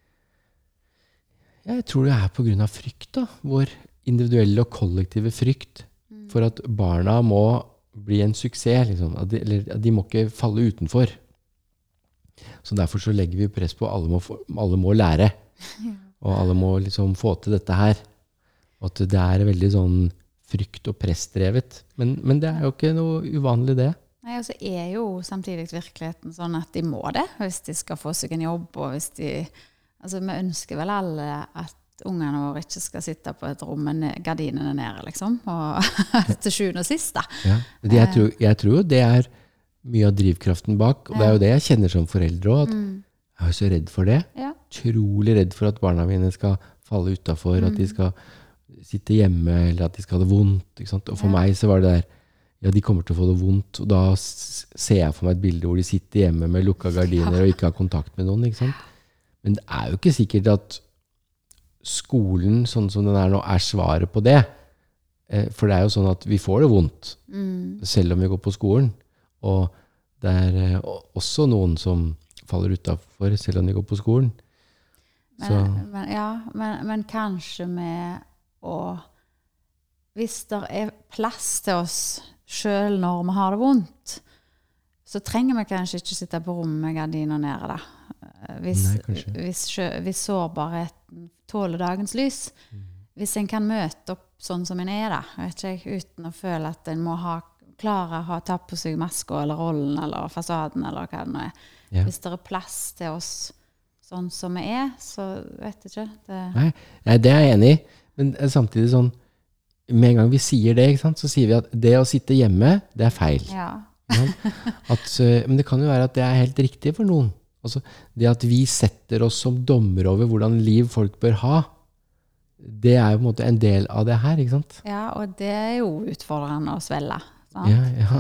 jeg tror det er på grunn av frykt da, vår individuelle og kollektive frykt, for at barna må bli en suksess, liksom. At de må ikke falle utenfor. Så derfor så legger vi press på at alle må lære. Og alle må liksom få til dette her. Og at det er veldig sånn frykt- og pressdrevet. Men det er jo ikke noe uvanlig det. Nei, og så er jo samtidig virkeligheten sånn at de må det, hvis de skal få seg en jobb, og hvis de... Altså, vi ønsker vel alle at ungene våre ikke skal sitte på et rom med gardinene nede, liksom, og til sjuende og sist, da. Ja. Jeg tror jo det er mye av drivkraften bak, og det er jo det jeg kjenner som foreldre også, at jeg er jo så redd for det. Utrolig redd for at barna mine skal falle utenfor, at de skal sitte hjemme, eller at de skal ha det vondt, ikke sant? Og for meg så var det der, ja, de kommer til å få det vondt, og da ser jeg for meg et bilde hvor de sitter hjemme med lukka gardiner og ikke har kontakt med noen, ikke sant? Men det er jo ikke sikkert at skolen, sånn som den er nå, er svaret på det. For det er jo sånn at vi får det vondt, selv om vi går på skolen. Og det er også noen som faller utenfor, selv om de går på skolen. Men kanskje med hvis det er plass til oss selv når vi har det vondt, så trenger vi kanskje ikke sitte på rommet med gardiner nede da. Hvis sårbarheten tåler dagens lys, hvis en kan møte opp sånn som en er da, uten å føle at en må klare å ta på seg masker eller rollen eller fasaden eller hva det nå er. Hvis det er plass til oss sånn som vi er, så vet jeg ikke. Nei, det er jeg enig i, men samtidig sånn, med en gang vi sier det, ikke sant, så sier vi at det å sitte hjemme, det er feil. Men det kan jo være at det helt riktig for noen. Altså, det at vi setter oss som dommer over hvordan liv folk bør ha, det jo på en måte en del av det her, ikke sant? Ja, og det jo utfordrende å svelle. Sant? Ja.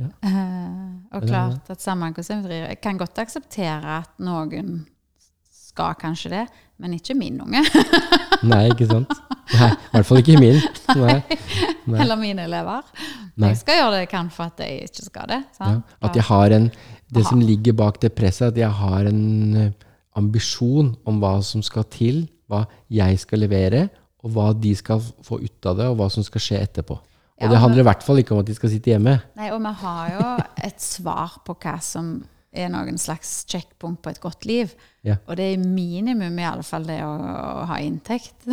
Og klart at sammenkomstmødre kan godt akseptere at noen skal kanskje det, men ikke min unge. Nei, ikke sant? Nei, i hvert fall ikke min. Nei. Eller mine elever. Jeg skal gjøre det jeg kan for at jeg ikke skal det. Sant? Ja, at jeg har det som ligger bak det presset, at jeg har en ambisjon om hva som skal til, hva jeg skal levere, og hva de skal få ut av det, og hva som skal skje etterpå. Og det handler i hvert fall ikke om at de skal sitte hjemme. Nei, og vi har jo et svar på hva som noen slags checkpunkt på et godt liv. Ja. Og det minimum i alle fall det å ha inntekt.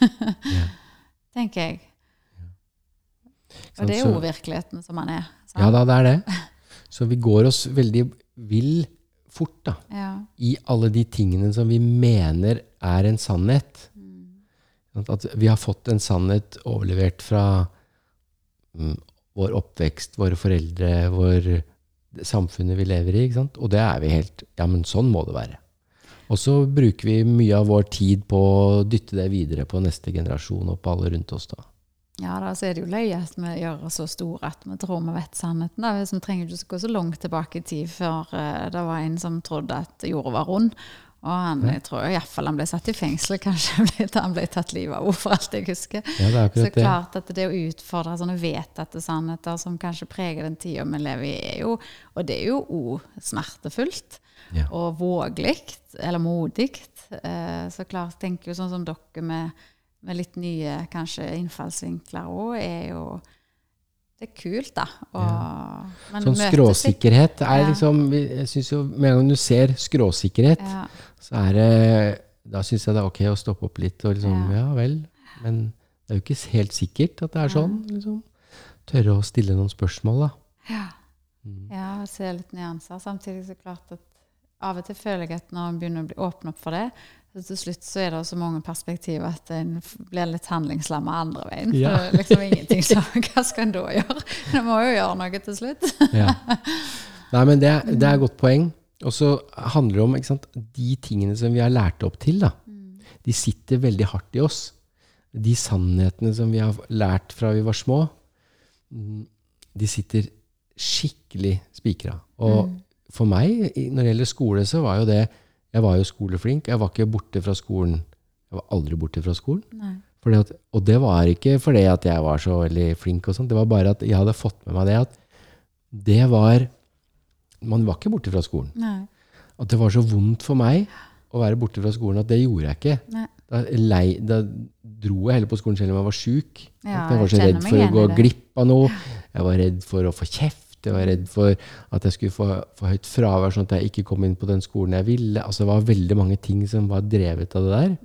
Tenker jeg. Og det jo virkeligheten som man sant? Ja da, det det. Så vi går oss veldig vill fort da, i alle de tingene som vi mener en sannhet. At vi har fått en sannhet overlevert fra vår oppvekst, våre foreldre, samfunnet vi lever i, ikke sant? Og det vi helt, ja, men sånn må det være. Og så bruker vi mye av vår tid på å dytte det videre på neste generasjon og på alle rundt oss da. Ja, da så det jo løye at vi gjør det så store at vi tror vi vet sannheten. Da. Vi trenger ikke gå så langt tilbake i tid før det var en som trodde at jorda var rund. Og jeg tror i hvert fall han ble satt i fengsel, kanskje han ble tatt livet av, for alt jeg husker. Ja, det akkurat så klart at det å utfordre sånne vedtatte sannheter som kanskje preger den tiden vi lever i, jo, og det jo smertefullt, og vågligt, eller modigt. Så klart, tenker jo sånn som dere med litt nye, kanskje innfallsvinkler også, jo det kult da. Sånn skråsikkerhet liksom, jeg synes jo, med en gang du ser skråsikkerhet, så det, da synes jeg det ok å stoppe opp litt, og liksom, ja vel, men det jo ikke helt sikkert at det sånn, liksom. Tørre å stille noen spørsmål da. Ja, se litt nyanser, samtidig så klart at av og til føler jeg at når man begynner å bli åpen opp for det, så til slutt så det så mange perspektiver at en blir litt handlingslammet andre veien. For det liksom ingenting så hva skal en da gjøre? Det må jo gjøre noe til slutt. Nei, men det et godt poeng. Og så handler det om, ikke sant, de tingene som vi har lært opp til, da. De sitter veldig hardt i oss. De sannhetene som vi har lært fra vi var små, de sitter skikkelig spikret. Og for meg, når det gjelder skole, så var jo det jeg var jo skoleflink. Jeg var ikke borte fra skolen. Jeg var aldri borte fra skolen. Nei. Og det var ikke fordi at jeg var så veldig flink og sånt. Det var bare at jeg hadde fått med meg det at det var man var ikke borte fra skolen. Nei. At det var så vondt for meg å være borte fra skolen at det gjorde jeg ikke. Nei. Da dro jeg heller på skolen selv om jeg var syk. Jeg var så redd for å gå glipp av noe. Jeg var redd for å få kjeft. Jeg var redd for at jeg skulle få høyt fravær, sånn at jeg ikke kom inn på den skolen jeg ville. Altså, det var veldig mange ting som var drevet av det der.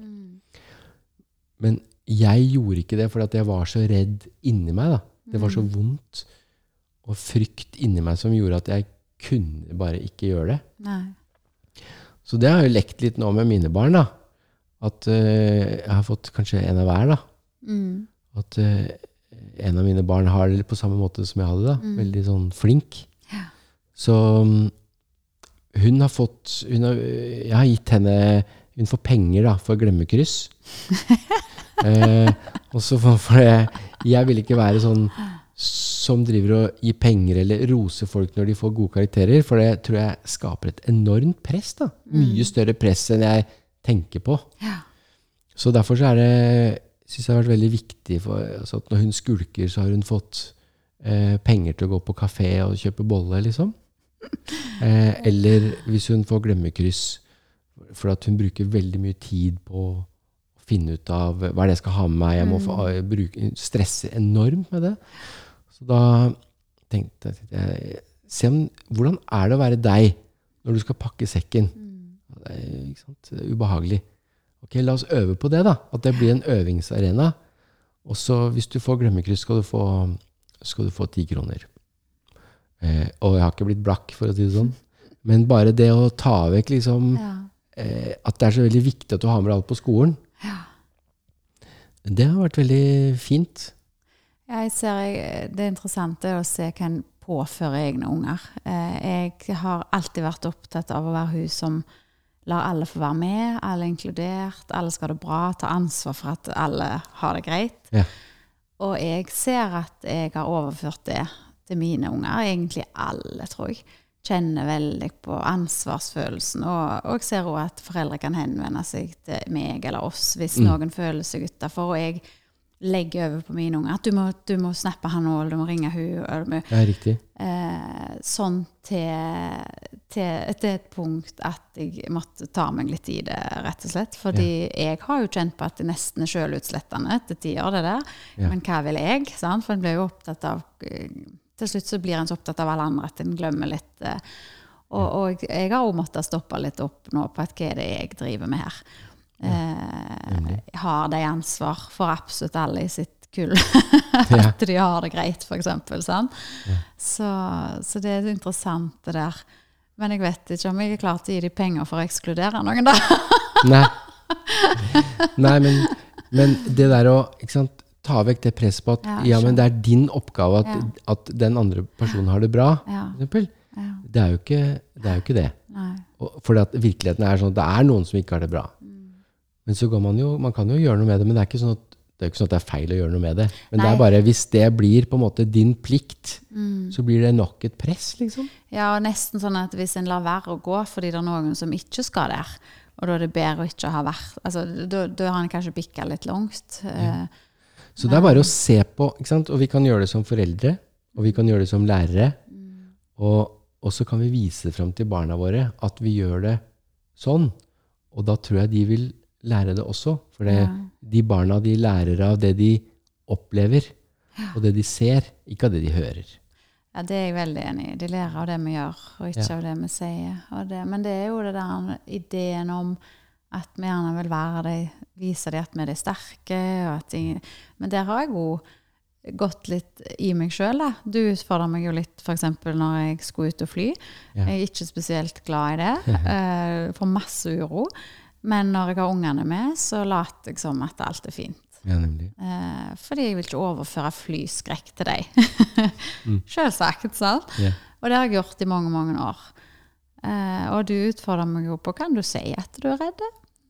Men jeg gjorde ikke det, for at jeg var så redd inni meg. Da. Det var så vondt og frykt inni meg som gjorde at jeg kunne bare ikke gjøre det. Nei. Så det har jeg jo lekt litt nå med mine barn. Da. At jeg har fått kanskje en av hver. Da. At en av mine barn har det på samme måte som jeg hadde da. Veldig sånn flink. Ja. Så hun har fått, jeg har gitt henne, hun får penger da, for glemmekryss. Og så for det, jeg vil ikke være sånn som driver og gir penger eller roser folk når de får gode karakterer, for det tror jeg skaper et enormt press da. Mye større press enn jeg tenker på. Ja. Så derfor så det synes jeg har vært veldig viktig for, altså at når hun skulker så har hun fått penger til å gå på kafé og kjøpe bolle liksom. Eller hvis hun får glemmekryss for at hun bruker veldig mye tid på å finne ut av hva det jeg skal ha med meg, jeg må stresse enormt med det. Så da tenkte jeg, hvordan det å være deg når du skal pakke sekken? Det ikke sant? Det ubehagelig. Ok, la oss øve på det da, at det blir en øvingsarena. Og så hvis du får glemmekryss, skal du få 10 kroner. Og jeg har ikke blitt blakk, for å si det sånn. Men bare det å ta vekk liksom, at det så veldig viktig at du har med alt på skolen. Ja. Det har vært veldig fint. Jeg ser det interessante å se hva en påføre egne unger. Jeg har alltid vært opptatt av å være hun som lar alle få være med, alle er inkludert, alle skal ha det bra, ta ansvar for at alle har det greit. Ja. Og jeg ser at jeg har overført det til mine unger, egentlig alle, tror jeg. Kjenner veldig på ansvarsfølelsen, og jeg ser også at foreldre kan henvende seg til meg eller oss hvis noen føler seg utenfor, og jeg legger over på mine unger at du må snappe han nå, eller du må ringe hun. Ja, riktig. Sånn til et punkt at jeg måtte ta meg litt i det, rett og slett. Fordi jeg har jo kjent på at det nesten er selvutslettende til tider, det der. Ja. Men hva vil jeg? Sant? For en blir jo opptatt av... Til slutt så blir en så opptatt av alle andre at en glemmer litt. Og jeg har også måttet stoppe litt opp nå på at hva er det jeg driver med her. Har de ansvar for absolutt alle i sitt kull. At de har det greit, for eksempel. Sant? Ja. Så det er interessant det der. Men jeg vet ikke om jeg er klar til å gi de penger for å ekskludere noen da. Nei, men det der å, ikke sant, ta vekk det presset på at men det er din oppgave at den andre personen har det bra, for eksempel. Ja. Det er jo ikke det. Nei. Fordi at virkeligheten er sånn at det er noen som ikke har det bra. Men så går man kan jo gjøre noe med det, men det er ikke sånn at det er feil å gjøre noe med det. Men det er bare, hvis det blir på en måte din plikt, så blir det nok et press, liksom. Ja, og nesten sånn at hvis en lar være å gå, fordi det er noen som ikke skal der, og da er det bedre å ikke ha vært, altså, da har han kanskje bikket litt langt. Så det er bare å se på, ikke sant? Og vi kan gjøre det som foreldre, og vi kan gjøre det som lærere, og så kan vi vise frem til barna våre at vi gjør det sånn, og da tror jeg de vil lære det også, for de barna de lærer av det de opplever, og det de ser, ikke av det de hører. Ja, det er jeg veldig enig i. De lærer av det vi gjør, og ikke av det vi sier. Men det er jo det der ideen om at vi gjerne vil være det, vise det at vi er de sterke, men der har jeg jo gått litt i meg selv da. Du utfordrer meg jo litt, for eksempel når jeg skulle ut og fly. Jeg er ikke spesielt glad i det, får masse uro. Men når jeg har ungene med, så later jeg som at alt er fint. Ja, nemlig. Fordi jeg vil ikke overføre flyskrekk til deg. Selvsagt, sant? Yeah. Og det har jeg gjort i mange, mange år. Og du utfordrer meg jo på, kan du si at du er redd?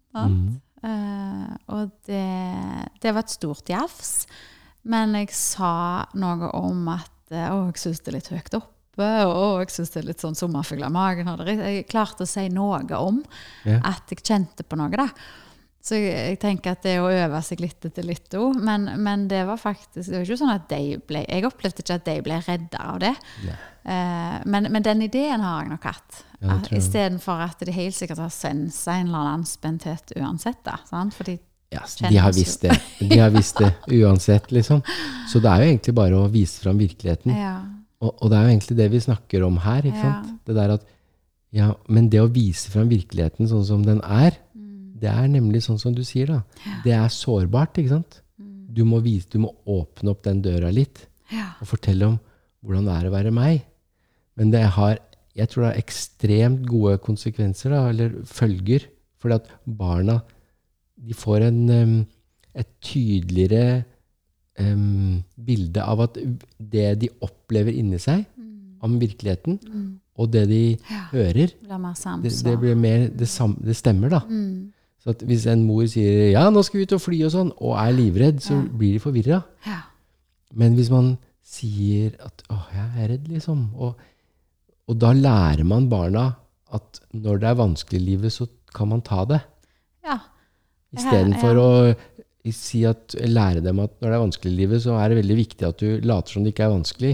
Og det var et stort jafs. Men jeg sa noe om at jeg synes det er litt høyt oppe, og jeg synes det er litt sånn sommerfugl av magen. Jeg klarte å si noe om at jeg kjente på noe da. Så jeg tenker at det å øve seg litt etter litt også, men det var faktisk, det var ikke sånn at jeg opplevde ikke at de ble redde av det. Men den ideen har jeg nok hatt. I stedet for at de helt sikkert har senset en eller annen anspenthet uansett da, sant? Fordi de har visst det. De har visst det uansett, liksom. Så det er jo egentlig bare å vise frem virkeligheten. Og det er jo egentlig det vi snakker om her, ikke sant? Det der at, men det å vise frem virkeligheten sånn som den er, det er nemlig sånn som du sier da. Det er sårbart, ikke sant? Du må åpne opp den døra litt, og fortelle om hvordan det er å være meg. Men jeg tror det har ekstremt gode konsekvenser da, eller følger, fordi at barna, de får et tydeligere bilde av at det de opplever inni seg, om virkeligheten, og det de hører, det blir mer det stemmer da. Så at hvis en mor sier, nå skal vi ut og fly og sånn, og er livredd, så blir de forvirret. Men hvis man sier at, jeg er redd liksom, og da lærer man barna at når det er vanskelig i livet, så kan man ta det. I stedet for å lære dem at når det er vanskelig i livet, så er det veldig viktig at du later som det ikke er vanskelig,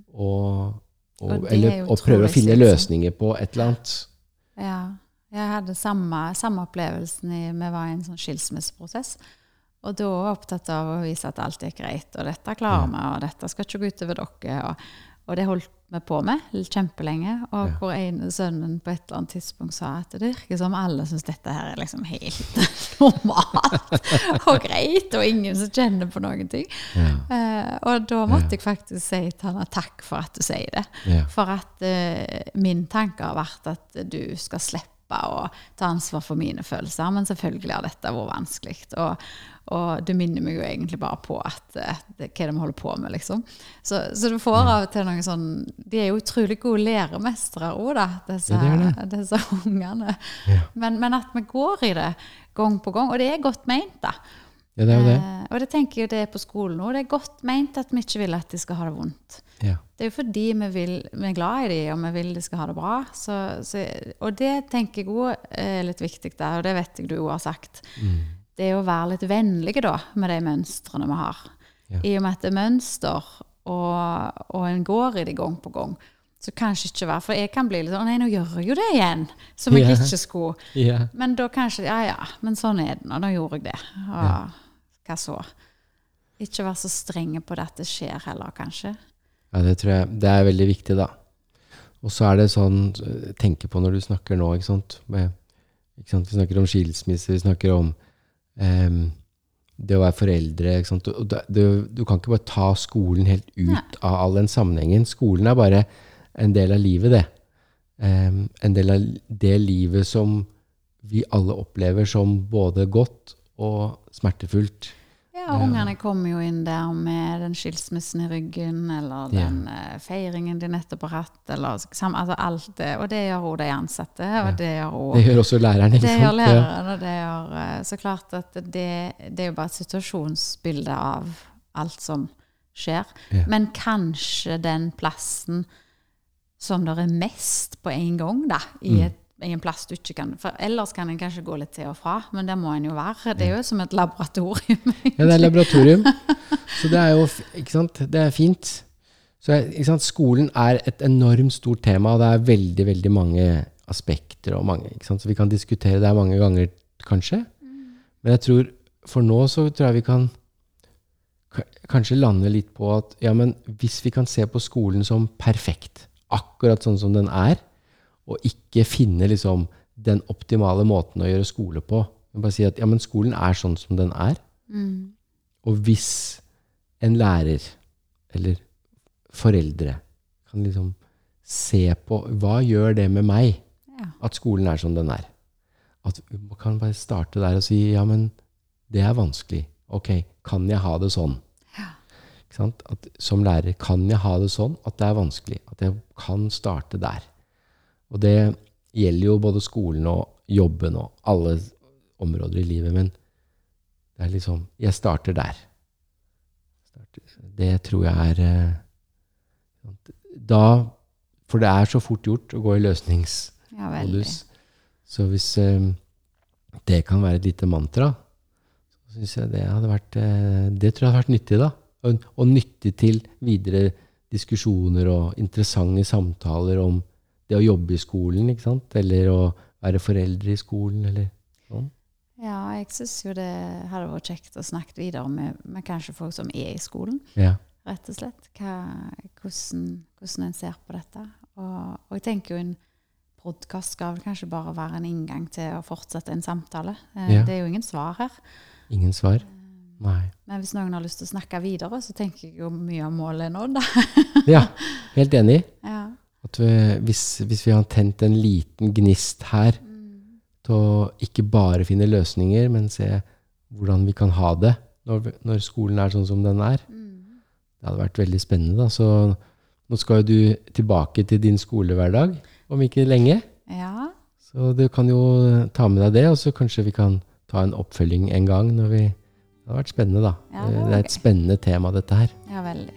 og prøver å finne løsninger på et eller annet. Ja, jeg hadde samme opplevelsen vi var i en sånn skilsmisseprosess, og da var jeg opptatt av å vise at alt er greit, og dette klarer vi, og dette skal ikke gå ut over dere, og det holdt vi på med kjempelenge, og hvor ene sønnen på et eller annet tidspunkt sa at det virker som alle synes dette her er liksom helt normalt og greit, og ingen som kjenner på noen ting. Og da måtte jeg faktisk si til henne takk for at du sier det. For at min tanke har vært at du skal slippe stoppe og ta ansvar for mine følelser, men selvfølgelig har dette vært vanskelig, og det minner meg jo egentlig bare på at hva det vi holder på med, liksom. Så du får av og til noen sånn, de jo utrolig gode læremestere også, da, disse ungene. Ja. Men at vi går i det gang på gang, og det godt ment, da. Ja, det jo det. Og det tenker jeg det på skolen nå. Det godt ment at vi ikke vil at de skal ha det vondt. Ja. Det jo fordi vi glad i dem, og vi vil de skal ha det bra. Og det tenker jeg også litt viktig der, og det vet jeg du også har sagt. Det å være litt vennlige da, med de mønstrene vi har. Ja. I og med at det mønster, og en går i det gang på gang, så kanskje ikke være, for jeg kan bli litt sånn, nei, nå gjør jeg jo det igjen, som jeg ikke skulle. Yeah. Men da kanskje, men sånn det, og da gjorde jeg det. Og hva så? Ikke være så strenge på det at det skjer heller, kanskje. Ja, det tror jeg, det veldig viktig da. Og så det sånn, tenke på når du snakker nå, ikke sant? Vi snakker om skilsmisse, vi snakker om det å være foreldre, ikke sant? Du kan ikke bare ta skolen helt ut av all den sammenhengen. Skolen bare en del av livet, det. En del av det livet som vi alle opplever som både godt og smertefullt. Ja, ungene kommer jo inn der med den skilsmissen i ryggen, eller den feiringen de nettopp har hatt, eller altså alt det, og det gjør også de ansatte, og det gjør også... Det gjør også læreren, ikke sant? Det gjør læreren, og det gjør så klart at det jo bare et situasjonsbilde av alt som skjer, men kanskje den plassen som det mest på en gang da, i en plass du ikke kan, for ellers kan en kanskje gå litt til og fra, men det må en jo være. Det jo som et laboratorium. Ja, det laboratorium. Så det jo, ikke sant, det fint. Så ikke sant, skolen et enormt stort tema, og det veldig, veldig mange aspekter, og mange, ikke sant, så vi kan diskutere det mange ganger, kanskje. Men jeg tror, for nå så tror jeg vi kan kanskje lande litt på at, ja, men hvis vi kan se på skolen som perfekt, akkurat sånn som den og ikke finne liksom den optimale måten å gjøre skole på. Men bare si at ja, men skolen sånn som den Og hvis en lærer eller foreldre kan liksom se på hva gjør det med meg at skolen som den At man kan bare starte der og si ja, men det vanskelig. Ok, kan jeg ha det sånn? Ikke sant? At som lærer kan jeg ha det sånn at det vanskelig. At jeg kan starte der. Og det gjelder jo både skolen og jobben og alle områder i livet, men det liksom, jeg starter der. Det tror jeg da, for det så fort gjort å gå i løsningsmodus. Så hvis det kan være et lite mantra, så synes jeg det hadde vært, det tror jeg hadde vært nyttig da. Og nyttig til videre diskusjoner og interessante samtaler om det å jobbe i skolen, ikke sant? Eller å være foreldre i skolen, eller sånn. Ja, jeg synes jo det hadde vært kjekt å snakke videre med kanskje folk som i skolen, rett og slett. Hvordan en ser på dette. Og jeg tenker jo en podcast skal kanskje bare være en inngang til å fortsette en samtale. Det jo ingen svar her. Ingen svar? Nei. Men hvis noen har lyst til å snakke videre, så tenker jeg jo mye om målet nå, da. Ja, helt enig. Ja. At hvis vi har tent en liten gnist her til å ikke bare finne løsninger, men se hvordan vi kan ha det når skolen sånn som den Det hadde vært veldig spennende da. Så nå skal jo du tilbake til din skolehverdag om ikke lenge. Ja. Så du kan jo ta med deg det, og så kanskje vi kan ta en oppfølging en gang når det har vært spennende da. Ja, det et spennende tema dette her. Ja, veldig.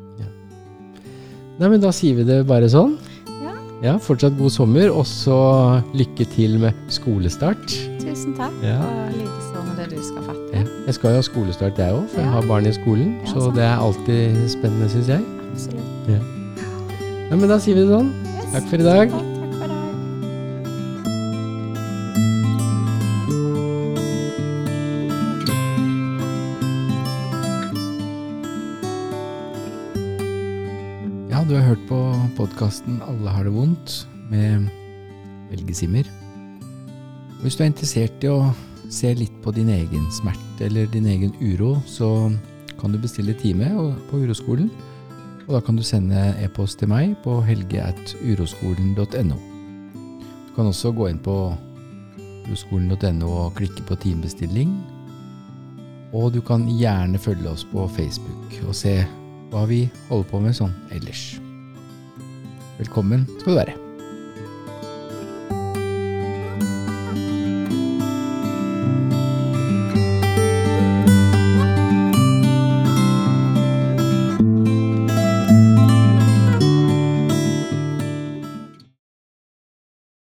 Nei, men da sier vi det bare sånn. Ja, fortsatt god sommer, og så lykke til med skolestart. Tusen takk, og like sånn med det du skal fatte. Jeg skal jo ha skolestart jeg også, for jeg har barn i skolen, så det alltid spennende, synes jeg. Absolutt. Ja. Nei, men da sier vi det sånn. Takk for i dag. Takk for i dag. Ja, du har hørt på podcasten Alle har det vondt med Helge Simmer. Hvis du interessert i å se litt på din egen smerte eller din egen uro, så kan du bestille time på Uroskolen, og da kan du sende e-post til meg på helge@uroskolen.no. Du kan også gå inn på proskolen.no og klikke på timebestilling. Og du kan gjerne følge oss på Facebook og se hva vi holder på med sånn ellers. Velkommen skal du være.